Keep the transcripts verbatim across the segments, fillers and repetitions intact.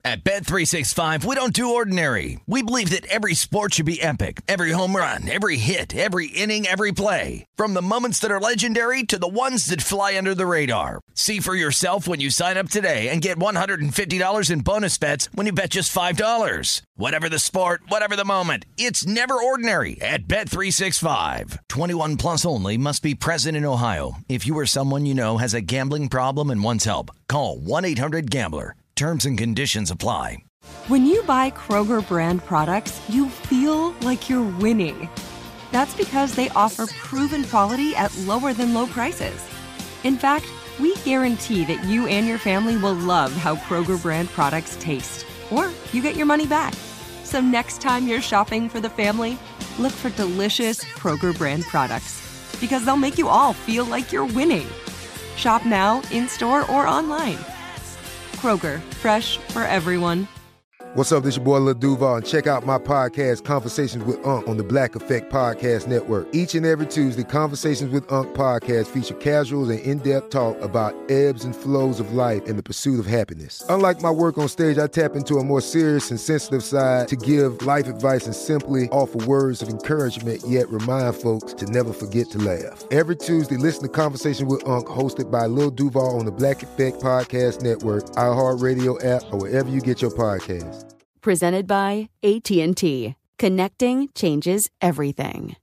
At Bet three sixty-five, we don't do ordinary. We believe that every sport should be epic. Every home run, every hit, every inning, every play. From the moments that are legendary to the ones that fly under the radar. See for yourself when you sign up today and get one hundred fifty dollars in bonus bets when you bet just five dollars. Whatever the sport, whatever the moment, it's never ordinary at Bet three sixty-five. twenty-one plus only. Must be present in Ohio. If you or someone you know has a gambling problem and wants help, call one eight hundred gambler. Terms and conditions apply. When you buy Kroger brand products, you feel like you're winning. That's because they offer proven quality at lower than low prices. In fact, we guarantee that you and your family will love how Kroger brand products taste, or you get your money back. So next time you're shopping for the family, look for delicious Kroger brand products, because they'll make you all feel like you're winning. Shop now, in-store, or online. Kroger, fresh for everyone. What's up, this your boy Lil Duval, and check out my podcast, Conversations with Unc, on the Black Effect Podcast Network. Each and every Tuesday, Conversations with Unc podcast feature casuals and in-depth talk about ebbs and flows of life and the pursuit of happiness. Unlike my work on stage, I tap into a more serious and sensitive side to give life advice and simply offer words of encouragement, yet remind folks to never forget to laugh. Every Tuesday, listen to Conversation with Unc, hosted by Lil Duval on the Black Effect Podcast Network, iHeartRadio app, or wherever you get your podcasts. Presented by A T and T. Connecting changes everything.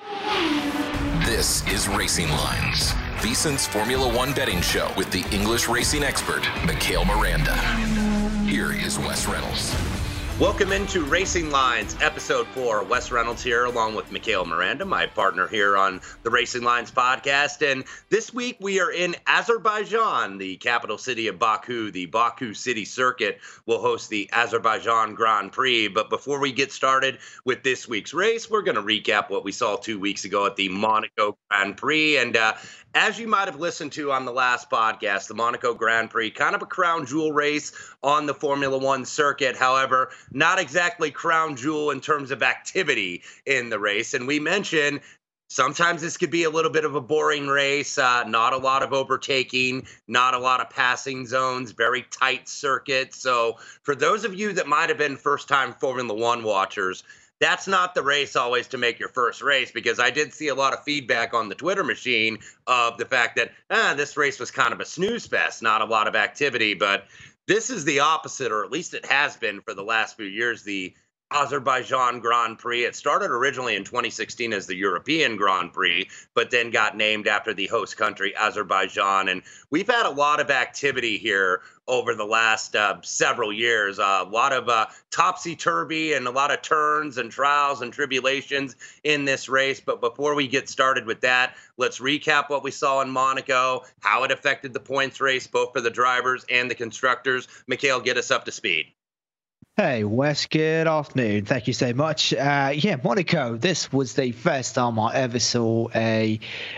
This is Racing Lines, VSiN's Formula One betting show with the English racing expert, Mikhail Miranda. Here is Wes Reynolds. Welcome into Racing Lines, episode four. Wes Reynolds here, along with Mikhail Miranda, my partner here on the Racing Lines podcast. And this week we are in Azerbaijan, the capital city of Baku. The Baku City Circuit will host the Azerbaijan Grand Prix. But before we get started with this week's race, we're going to recap what we saw two weeks ago at the Monaco Grand Prix. And uh, as you might have listened to on the last podcast, the Monaco Grand Prix, kind of a crown jewel race on the Formula One circuit. However, not exactly crown jewel in terms of activity in the race. And we mentioned sometimes this could be a little bit of a boring race, uh, not a lot of overtaking, not a lot of passing zones, very tight circuit. So for those of you that might have been first-time Formula One watchers, that's not the race always to make your first race, because I did see a lot of feedback on the Twitter machine of the fact that ah, this race was kind of a snooze fest, not a lot of activity. But this is the opposite, or at least it has been for the last few years, the Azerbaijan Grand Prix. It started originally in twenty sixteen as the European Grand Prix, but then got named after the host country, Azerbaijan. And we've had a lot of activity here over the last uh, several years, uh, a lot of uh, topsy-turvy and a lot of turns and trials and tribulations in this race. But before we get started with that, let's recap what we saw in Monaco, how it affected the points race, both for the drivers and the constructors. Mikhail, get us up to speed. Hey, Wes, good afternoon. Thank you so much. Uh, yeah, Monaco, this was the first time I ever saw a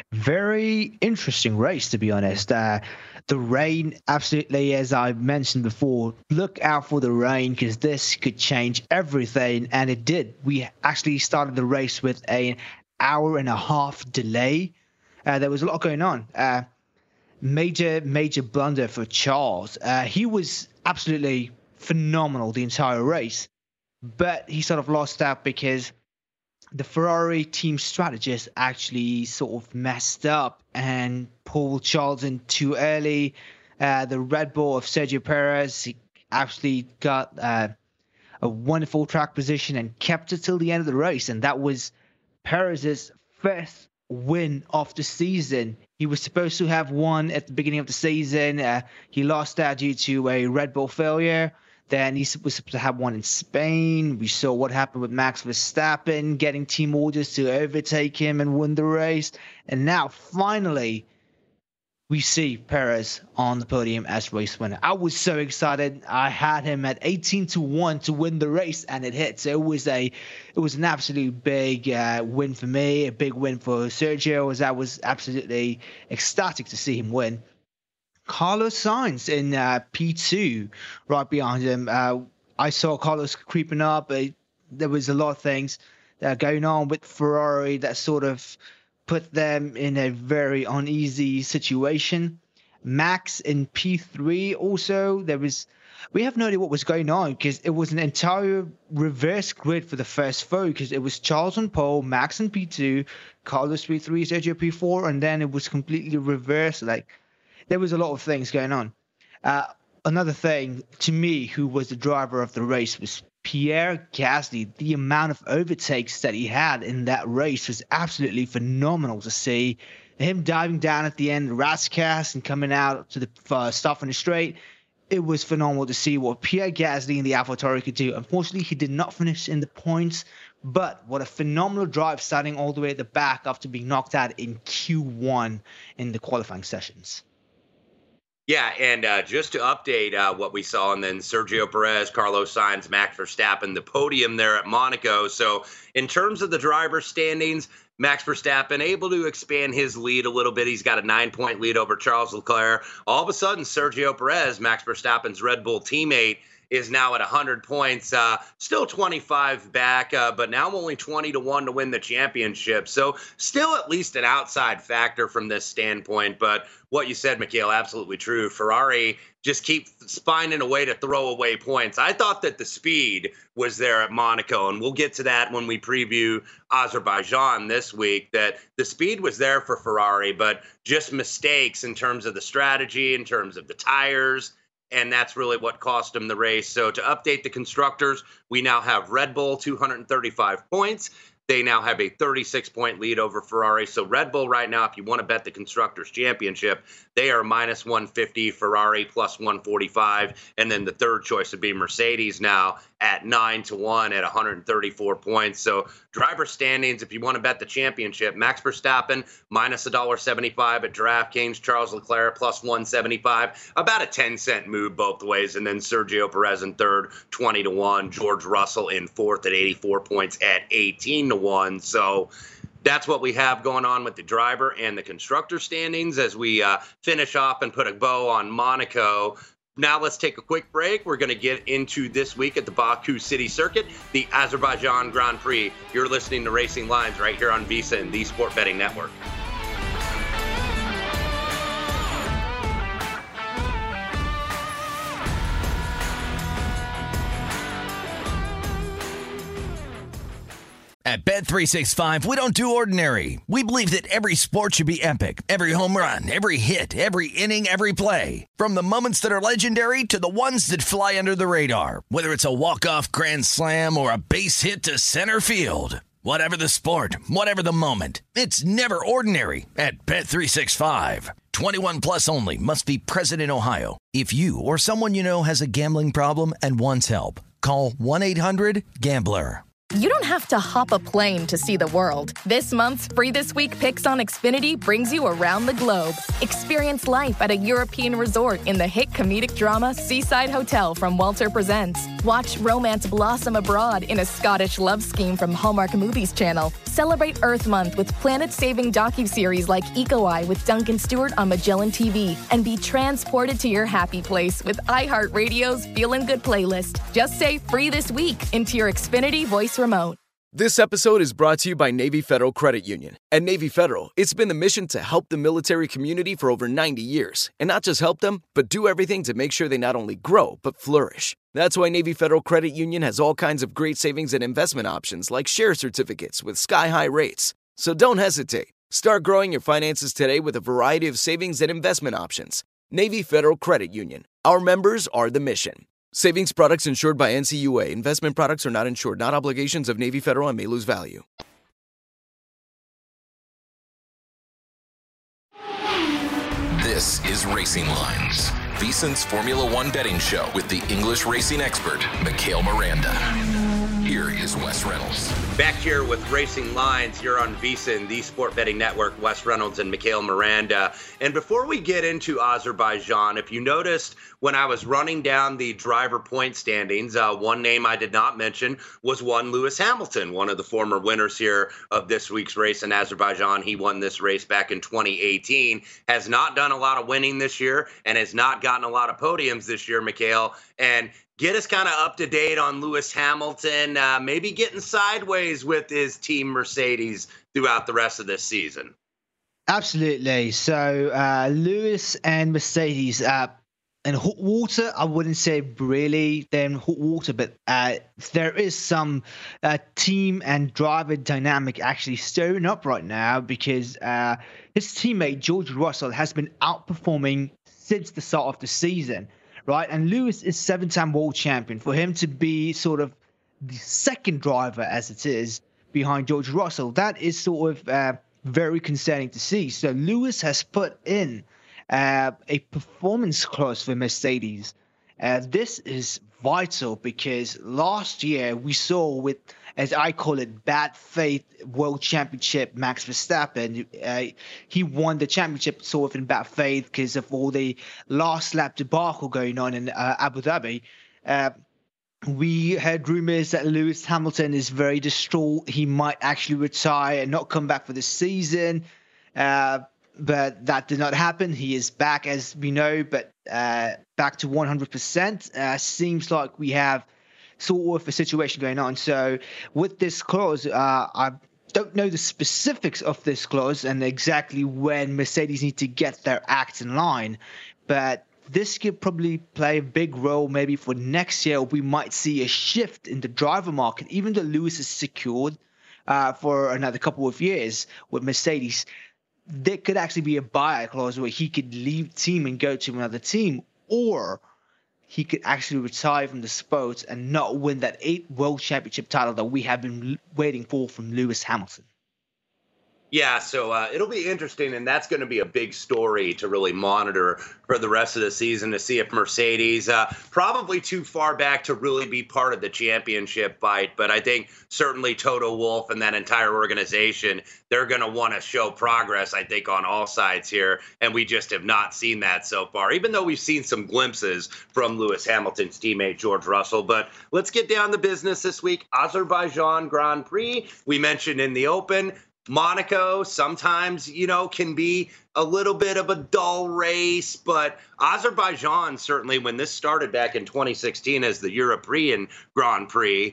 very interesting race, to be honest. Uh, the rain, absolutely, as I mentioned before, look out for the rain, because this could change everything, and it did. We actually started the race with an hour and a half delay. Uh, there was a lot going on. Uh, major, major blunder for Charles. Uh, he was absolutely phenomenal the entire race, but he sort of lost out because the Ferrari team strategist actually sort of messed up and pulled Charles in too early. Uh, the Red Bull of Sergio Perez, he actually got uh, a wonderful track position and kept it till the end of the race, and that was Perez's first win of the season. He was supposed to have won at the beginning of the season. Uh, he lost that due to a Red Bull failure. Then he was supposed to have one in Spain. We saw what happened with Max Verstappen getting team orders to overtake him and win the race. And now, finally, we see Perez on the podium as race winner. I was so excited. I had him at eighteen to one to win the race, and it hit. So it was a, it was an absolute big uh, win for me, a big win for Sergio, as I was absolutely ecstatic to see him win. Carlos Sainz in uh, P two, right behind him. Uh, I saw Carlos creeping up. Uh, there was a lot of things that are going on with Ferrari that sort of put them in a very uneasy situation. Max in P three also, there was we have no idea what was going on because it was an entire reverse grid for the first four because it was Charles on pole, Max on P two, Carlos P three, Sergio P four, and then it was completely reversed. Like, there was a lot of things going on. Uh, another thing, to me, who was the driver of the race was Pierre Gasly. The amount of overtakes that he had in that race was absolutely phenomenal to see. Him diving down at the end, Rascas, and coming out to the uh, stuff on the straight. It was phenomenal to see what Pierre Gasly in the AlphaTauri could do. Unfortunately, he did not finish in the points, but what a phenomenal drive starting all the way at the back after being knocked out in Q one in the qualifying sessions. Yeah, and uh, just to update uh, what we saw, and then Sergio Perez, Carlos Sainz, Max Verstappen, the podium there at Monaco. So in terms of the driver standings, Max Verstappen able to expand his lead a little bit. He's got a nine-point lead over Charles Leclerc. All of a sudden, Sergio Perez, Max Verstappen's Red Bull teammate, is now at one hundred points, uh, still twenty-five back, uh, but now only twenty to one to win the championship. So still at least an outside factor from this standpoint. But what you said, Mikhail, absolutely true. Ferrari just keep finding a way to throw away points. I thought that the speed was there at Monaco, and we'll get to that when we preview Azerbaijan this week, that the speed was there for Ferrari, but just mistakes in terms of the strategy, in terms of the tires, and that's really what cost them the race. So to update the constructors, we now have Red Bull, two hundred thirty-five points. They now have a thirty-six point lead over Ferrari. So Red Bull right now, if you want to bet the Constructors' Championship, they are minus one fifty, Ferrari plus one forty-five. And then the third choice would be Mercedes now at nine to one at one hundred thirty-four points. So driver standings, if you want to bet the championship, Max Verstappen minus one dollar seventy-five at DraftKings, Charles Leclerc plus one seventy-five, about a ten cent move both ways. And then Sergio Perez in third, twenty to one, George Russell in fourth at eighty-four points at eighteen to one. So that's what we have going on with the driver and the constructor standings as we uh, finish off and put a bow on Monaco. Now let's take a quick break. We're going to get into this week at the Baku City Circuit, the Azerbaijan Grand Prix. You're listening to Racing Lines right here on VSiN and the Sport Betting Network. At Bet three sixty-five, we don't do ordinary. We believe that every sport should be epic. Every home run, every hit, every inning, every play. From the moments that are legendary to the ones that fly under the radar. Whether it's a walk-off grand slam or a base hit to center field. Whatever the sport, whatever the moment. It's never ordinary at Bet three sixty-five. twenty-one plus only. Must be present in Ohio. If you or someone you know has a gambling problem and wants help, call one eight hundred gambler. You don't have to hop a plane to see the world. This month's Free This Week Picks on Xfinity brings you around the globe. Experience life at a European resort in the hit comedic drama Seaside Hotel from Walter Presents. Watch romance blossom abroad in a Scottish love scheme from Hallmark Movies Channel. Celebrate Earth Month with planet-saving docuseries like Eco Eye with Duncan Stewart on Magellan T V. And be transported to your happy place with iHeartRadio's Feelin' Good playlist. Just say Free This Week into your Xfinity voice remote. This episode is brought to you by Navy Federal Credit Union. At Navy Federal, it's been the mission to help the military community for over ninety years. And not just help them, but do everything to make sure they not only grow, but flourish. That's why Navy Federal Credit Union has all kinds of great savings and investment options like share certificates with sky-high rates. So don't hesitate. Start growing your finances today with a variety of savings and investment options. Navy Federal Credit Union. Our members are the mission. Savings products insured by N C U A. Investment products are not insured, not obligations of Navy Federal and may lose value. This is Racing Lines, VSiN's Formula One betting show with the English racing expert, Mikhail Miranda. Here is Wes Reynolds. Back here with Racing Lines here on VSiN, the Sport Betting Network, Wes Reynolds and Mikhail Miranda. And before we get into Azerbaijan, if you noticed when I was running down the driver point standings, uh, one name I did not mention was one Lewis Hamilton, one of the former winners here of this week's race in Azerbaijan. He won this race back in twenty eighteen, has not done a lot of winning this year, and has not gotten a lot of podiums this year, Mikhail. And get us kind of up to date on Lewis Hamilton, uh, maybe getting sideways with his team Mercedes throughout the rest of this season. Absolutely. So uh, Lewis and Mercedes, uh, in hot water, I wouldn't say really they're in hot water, but uh, there is some uh, team and driver dynamic actually stirring up right now because uh, his teammate George Russell has been outperforming since the start of the season, right? And Lewis is seven-time world champion. For him to be sort of the second driver, as it is, behind George Russell, that is sort of uh, very concerning to see. So Lewis has put in Uh, a performance clause for Mercedes. Uh, this is vital because last year we saw with, as I call it, bad faith world championship Max Verstappen. Uh, he won the championship sort of in bad faith because of all the last lap debacle going on in uh, Abu Dhabi. Uh, we heard rumors that Lewis Hamilton is very distraught. He might actually retire and not come back for the season. Uh, But that did not happen. He is back, as we know, but uh, back to one hundred percent. Uh, seems like we have sort of a situation going on. So with this clause, uh, I don't know the specifics of this clause and exactly when Mercedes need to get their act in line. But this could probably play a big role maybe for next year. We might see a shift in the driver market, even though Lewis is secured uh, for another couple of years with Mercedes. There could actually be a buyout clause where he could leave the team and go to another team, or he could actually retire from the sport and not win that eighth world championship title that we have been waiting for from Lewis Hamilton. Yeah, so uh, it'll be interesting, and that's going to be a big story to really monitor for the rest of the season to see if Mercedes, uh, probably too far back to really be part of the championship fight, but I think certainly Toto Wolff and that entire organization, they're going to want to show progress, I think, on all sides here, and we just have not seen that so far, even though we've seen some glimpses from Lewis Hamilton's teammate George Russell. But let's get down to business this week. Azerbaijan Grand Prix, we mentioned in the open. Monaco sometimes, you know, can be a little bit of a dull race, but Azerbaijan, certainly when this started back in twenty sixteen as the European Grand Prix,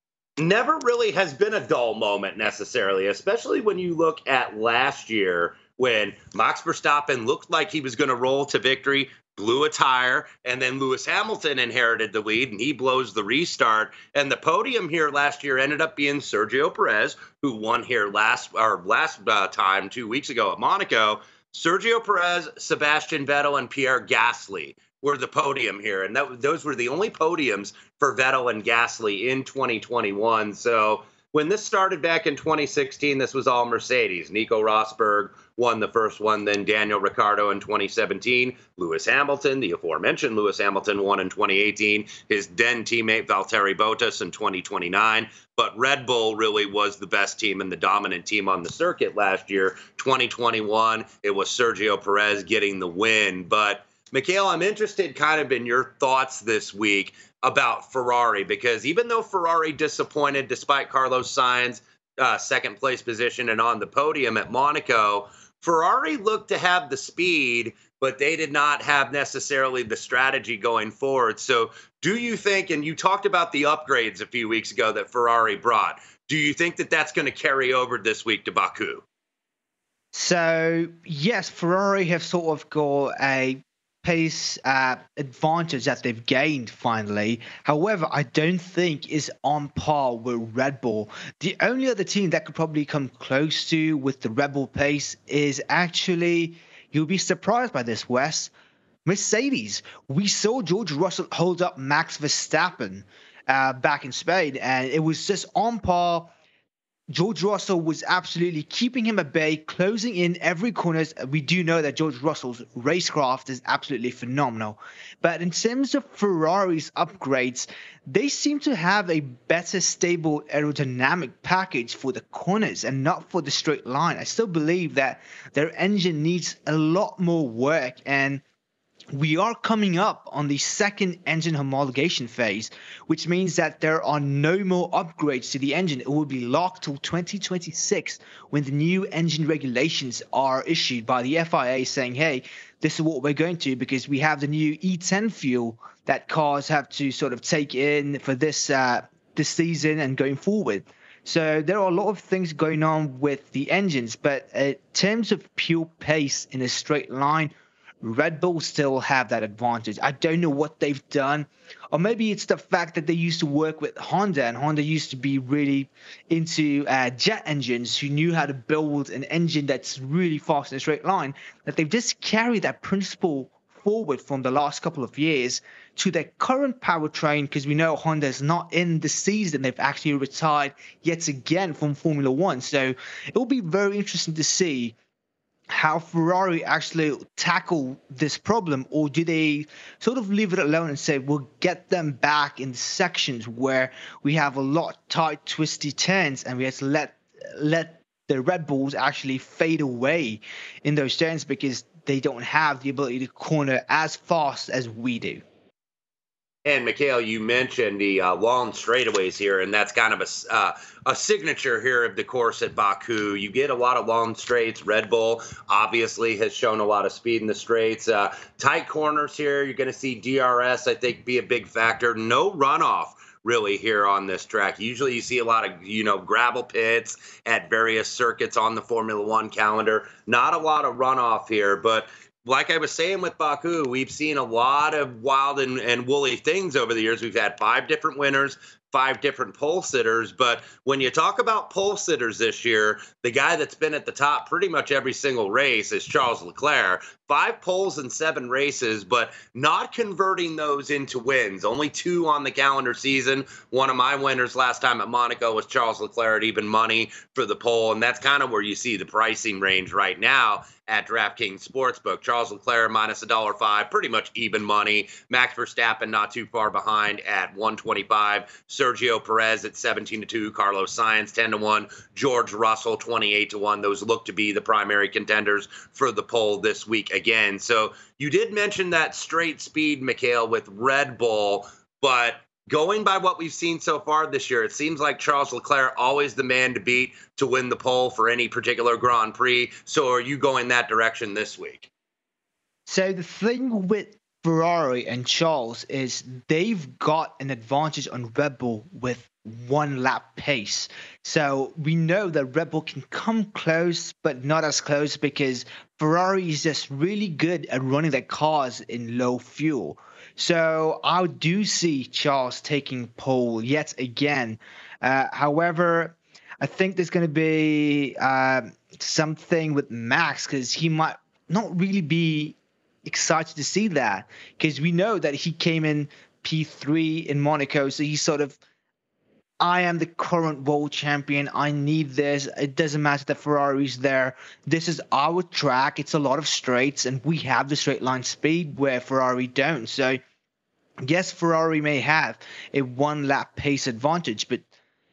never really has been a dull moment necessarily, especially when you look at last year when Max Verstappen looked like he was going to roll to victory, blew a tire, and then Lewis Hamilton inherited the lead, and he blows the restart. And the podium here last year ended up being Sergio Perez, who won here last or last uh, time two weeks ago at Monaco. Sergio Perez, Sebastian Vettel, and Pierre Gasly were the podium here, and that, those were the only podiums for Vettel and Gasly in twenty twenty-one. So when this started back in twenty sixteen, this was all Mercedes. Nico Rosberg won the first one, then Daniel Ricciardo in twenty seventeen. Lewis Hamilton, the aforementioned Lewis Hamilton, won in twenty eighteen. His then teammate Valtteri Bottas in twenty twenty-nine. But Red Bull really was the best team and the dominant team on the circuit last year. twenty twenty-one, it was Sergio Perez getting the win. But Mikhail, I'm interested kind of in your thoughts this week about Ferrari, because even though Ferrari disappointed despite Carlos Sainz uh, second place position and on the podium at Monaco, Ferrari looked to have the speed, but they did not have necessarily the strategy going forward. So do you think, and you talked about the upgrades a few weeks ago that Ferrari brought, do you think that that's going to carry over this week to Baku? So, yes, Ferrari have sort of got a pace uh, advantage that they've gained finally. However, I don't think is on par with Red Bull. The only other team that could probably come close to with the Red Bull pace is actually, you'll be surprised by this, Wes, Mercedes. We saw George Russell hold up Max Verstappen uh, back in Spain, and it was just on par. George Russell was absolutely keeping him at bay, closing in every corner. We do know that George Russell's racecraft is absolutely phenomenal. But in terms of Ferrari's upgrades, they seem to have a better stable aerodynamic package for the corners and not for the straight line. I still believe that their engine needs a lot more work, and we are coming up on the second engine homologation phase, which means that there are no more upgrades to the engine. It will be locked till twenty twenty-six when the new engine regulations are issued by the F I A saying, hey, this is what we're going to, because we have the new E ten fuel that cars have to sort of take in for this uh, this season and going forward. So there are a lot of things going on with the engines, but in terms of pure pace in a straight line, Red Bull still have that advantage. I don't know what they've done, or maybe it's the fact that they used to work with Honda, and Honda used to be really into uh, jet engines, who knew how to build an engine that's really fast in a straight line, that they've just carried that principle forward from the last couple of years to their current powertrain, because we know Honda is not in the season. They've actually retired yet again from Formula One. So it will be very interesting to see how Ferrari actually tackle this problem, or do they sort of leave it alone and say we'll get them back in sections where we have a lot tight, twisty turns, and we have to let let the Red Bulls actually fade away in those turns because they don't have the ability to corner as fast as we do. And Mikhail, you mentioned the uh, long straightaways here, and that's kind of a, uh, a signature here of the course at Baku. You get a lot of long straights. Red Bull obviously has shown a lot of speed in the straights. Uh, tight corners here. You're going to see D R S, I think, be a big factor. No runoff really here on this track. Usually you see a lot of, you know, gravel pits at various circuits on the Formula One calendar. Not a lot of runoff here, but like I was saying with Baku, we've seen a lot of wild and, and woolly things over the years. We've had five different winners, five different pole sitters. But when you talk about pole sitters this year, the guy that's been at the top pretty much every single race is Charles Leclerc. Five poles in seven races, but not converting those into wins. Only two on the calendar season. One of my winners last time at Monaco was Charles Leclerc at even money for the pole. And that's kind of where you see the pricing range right now at DraftKings Sportsbook. Charles Leclerc minus one dollar five, pretty much even money. Max Verstappen not too far behind at one twenty-five. Sergio Perez at seventeen to two. Carlos Sainz ten to one. George Russell twenty-eight to one. Those look to be the primary contenders for the pole this week again. So you did mention that straight speed, Mikhail, with Red Bull, but going by what we've seen so far this year, it seems like Charles Leclerc always the man to beat to win the pole for any particular Grand Prix. So are you going that direction this week? So the thing with Ferrari and Charles is they've got an advantage on Red Bull with one lap pace. So we know that Red Bull can come close, but not as close because Ferrari is just really good at running their cars in low fuel. So I do see Charles taking pole yet again. Uh, however, I think there's going to be uh, something with Max because he might not really be excited to see that because we know that he came in P three in Monaco. So he's sort of, I am the current world champion. I need this. It doesn't matter that Ferrari's there. This is our track. It's a lot of straights, and we have the straight line speed where Ferrari don't. So yes, Ferrari may have a one-lap pace advantage, but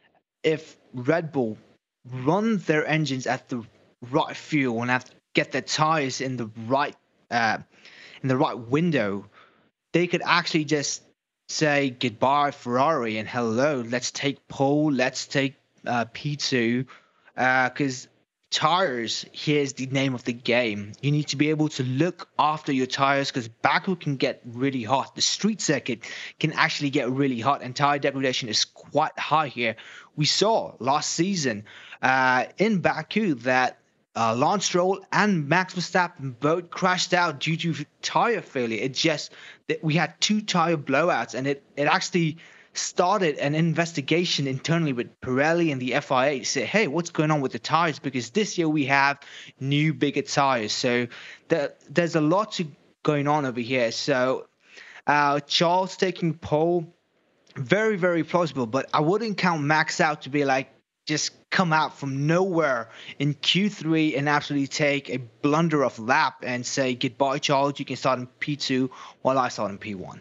if Red Bull run their engines at the right fuel and have to get their tires in the right uh, in the right window, they could actually just say goodbye Ferrari and hello, let's take pole, let's take uh, P two, because uh, tires, here's the name of the game. You need to be able to look after your tires because Baku can get really hot. The street circuit can actually get really hot, and tire degradation is quite high here. We saw last season uh, in Baku that Uh, Lance Stroll and Max Verstappen both crashed out due to tire failure. It just that we had two tire blowouts, and it, it actually started an investigation internally with Pirelli and the F I A to say, hey, what's going on with the tires? Because this year we have new, bigger tires. So the, there's a lot to, going on over here. So uh, Charles taking pole, very, very plausible. But I wouldn't count Max out to be like, just come out from nowhere in Q three and absolutely take a blunder of lap and say, goodbye, Charles, you can start in P two while I start in P one.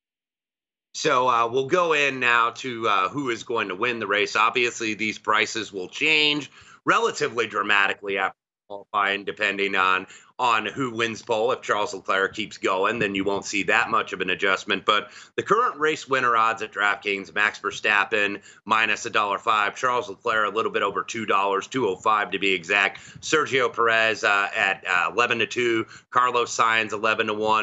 So uh, we'll go in now to uh, who is going to win the race. Obviously, these prices will change relatively dramatically after qualifying, depending on on who wins pole. If Charles Leclerc keeps going, then you won't see that much of an adjustment. But the current race winner odds at DraftKings, Max Verstappen minus one dollar five, Charles Leclerc a little bit over two dollars, two oh five to be exact. Sergio Perez uh, at uh, eleven to two, Carlos Sainz eleven to one,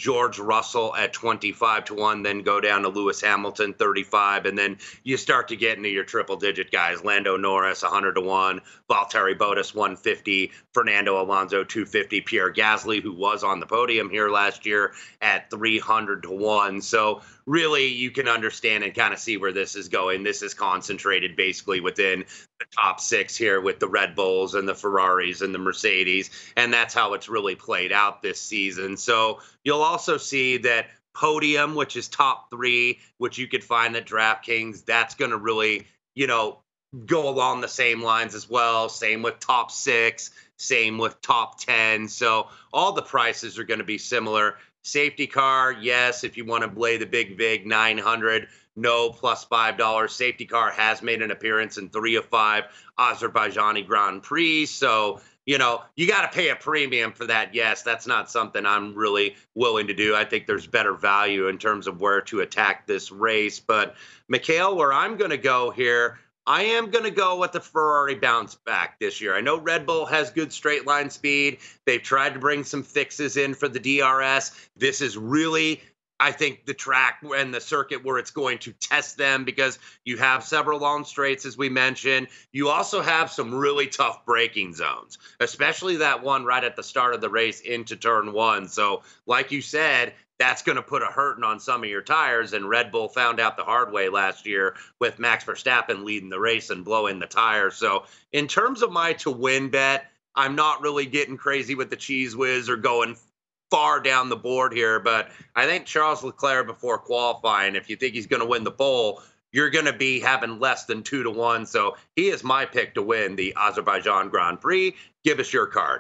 George Russell at twenty-five to one, then go down to Lewis Hamilton, thirty-five, and then you start to get into your triple-digit guys. Lando Norris, one hundred to one, Valtteri Bottas, one fifty, Fernando Alonso, two fifty, Pierre Gasly, who was on the podium here last year, at three hundred to one. So really, you can understand and kind of see where this is going. This is concentrated basically within the top six here with the Red Bulls and the Ferraris and the Mercedes, and that's how it's really played out this season. So you'll also see that podium, which is top three, which you could find at DraftKings, that's going to really, you know, go along the same lines as well. Same with top six, same with top ten. So all the prices are going to be similar. Safety car, yes, if you want to play the big vig, nine hundred, no, plus five dollars. Safety car has made an appearance in three of five Azerbaijani Grand Prix. So, you know, you got to pay a premium for that. Yes, that's not something I'm really willing to do. I think there's better value in terms of where to attack this race. But, Mikhail, where I'm going to go here, I am going to go with the Ferrari bounce back this year. I know Red Bull has good straight line speed. They've tried to bring some fixes in for the D R S. This is really, I think, the track and the circuit where it's going to test them because you have several long straights, as we mentioned. You also have some really tough braking zones, especially that one right at the start of the race into turn one. So like you said, that's going to put a hurting on some of your tires. And Red Bull found out the hard way last year with Max Verstappen leading the race and blowing the tires. So in terms of my to win bet, I'm not really getting crazy with the Cheese Whiz or going far down the board here. But I think Charles Leclerc before qualifying, if you think he's going to win the pole, you're going to be having less than two to one. So he is my pick to win the Azerbaijan Grand Prix. Give us your card.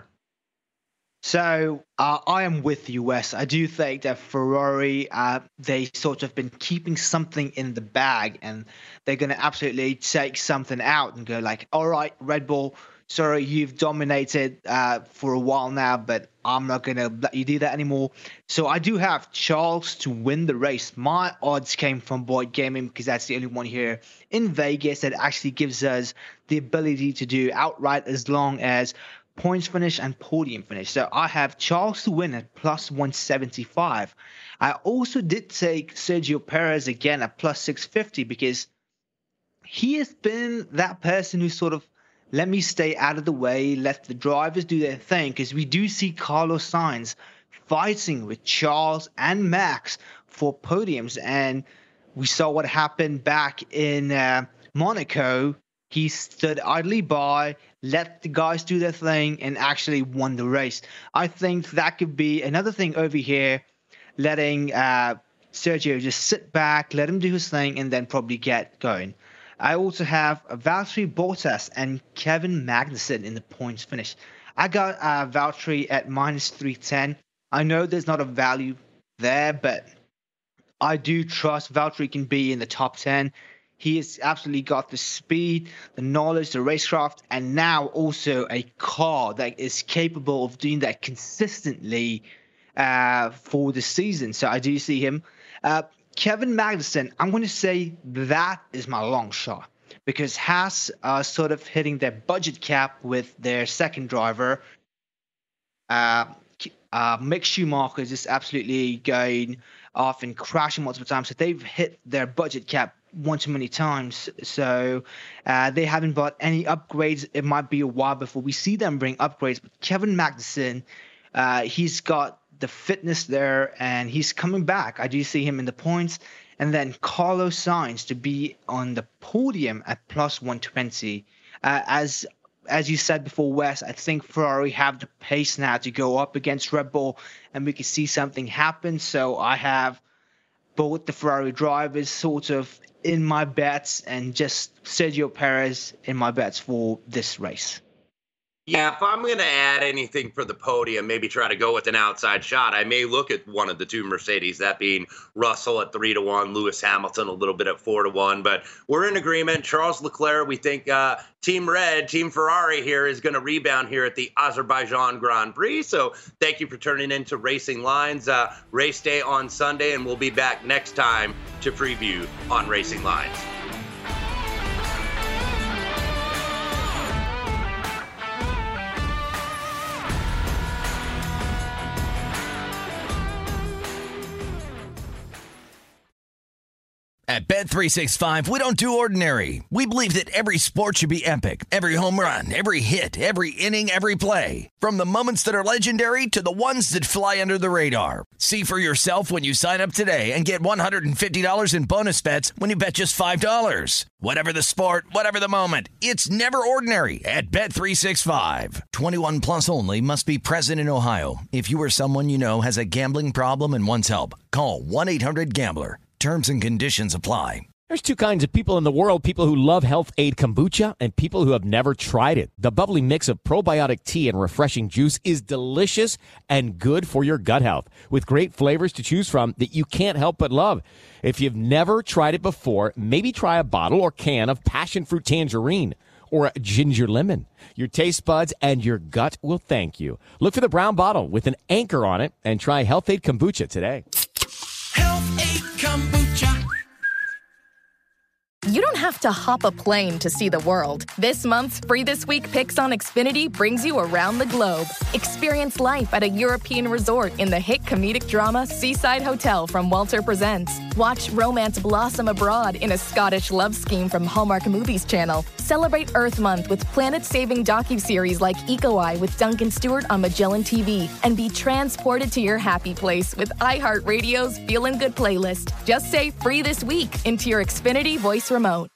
So uh, I am with you, Wes. I do think that Ferrari, uh, they sort of been keeping something in the bag, and they're going to absolutely take something out and go like, all right, Red Bull, sorry, you've dominated uh, for a while now, but I'm not going to let you do that anymore. So I do have Charles to win the race. My odds came from Boyd Gaming because that's the only one here in Vegas that actually gives us the ability to do outright as long as points finish and podium finish. So I have Charles to win at plus one seventy-five. I also did take Sergio Perez again at plus six fifty because he has been that person who sort of let me stay out of the way, let the drivers do their thing, because we do see Carlos Sainz fighting with Charles and Max for podiums. And we saw what happened back in uh, Monaco. He stood idly by, let the guys do their thing, and actually won the race. I think that could be another thing over here, letting uh, Sergio just sit back, let him do his thing, and then probably get going. I also have Valtteri Bottas and Kevin Magnussen in the points finish. I got uh, Valtteri at minus three ten. I know there's not a value there, but I do trust Valtteri can be in the top ten. He has absolutely got the speed, the knowledge, the racecraft, and now also a car that is capable of doing that consistently uh, for the season. So I do see him. Uh, Kevin Magnussen, I'm going to say that is my long shot because Haas are sort of hitting their budget cap with their second driver. Uh, uh, Mick Schumacher is just absolutely going off and crashing multiple times. So they've hit their budget cap one too many times. So uh, they haven't bought any upgrades. It might be a while before we see them bring upgrades. But Kevin Magnussen, uh, he's got the fitness there, and he's coming back. I do see him in the points. And then Carlos Sainz to be on the podium at plus one twenty. Uh, as as you said before, Wes, I think Ferrari have the pace now to go up against Red Bull, and we can see something happen. So I have both the Ferrari drivers sort of in my bets and just Sergio Perez in my bets for this race. Yeah, if I'm going to add anything for the podium, maybe try to go with an outside shot, I may look at one of the two Mercedes, that being Russell at three to one, Lewis Hamilton a little bit at four to one. But we're in agreement. Charles Leclerc, we think uh, Team Red, Team Ferrari here is going to rebound here at the Azerbaijan Grand Prix. So thank you for turning into Racing Lines. Uh, race day on Sunday, and we'll be back next time to preview on Racing Lines. At Bet three sixty-five, we don't do ordinary. We believe that every sport should be epic. Every home run, every hit, every inning, every play. From the moments that are legendary to the ones that fly under the radar. See for yourself when you sign up today and get one hundred fifty dollars in bonus bets when you bet just five dollars. Whatever the sport, whatever the moment, it's never ordinary at Bet three sixty-five. twenty-one plus only. Must be present in Ohio. If you or someone you know has a gambling problem and wants help, call one eight hundred gambler. Terms and conditions apply. There's two kinds of people in the world, people who love Health Aid Kombucha and people who have never tried it. The bubbly mix of probiotic tea and refreshing juice is delicious and good for your gut health, with great flavors to choose from that you can't help but love. If you've never tried it before, maybe try a bottle or can of passion fruit tangerine or a ginger lemon. Your taste buds and your gut will thank you. Look for the brown bottle with an anchor on it and try Health Aid Kombucha today. Health Aid Kombucha. You don't have to hop a plane to see the world. This month's Free This Week Picks on Xfinity brings you around the globe. Experience life at a European resort in the hit comedic drama Seaside Hotel from Walter Presents. Watch romance blossom abroad in a Scottish love scheme from Hallmark Movies Channel. Celebrate Earth Month with planet-saving docuseries like Eco Eye with Duncan Stewart on Magellan T V. And be transported to your happy place with iHeartRadio's Feelin' Good playlist. Just say Free This Week into your Xfinity voice remote.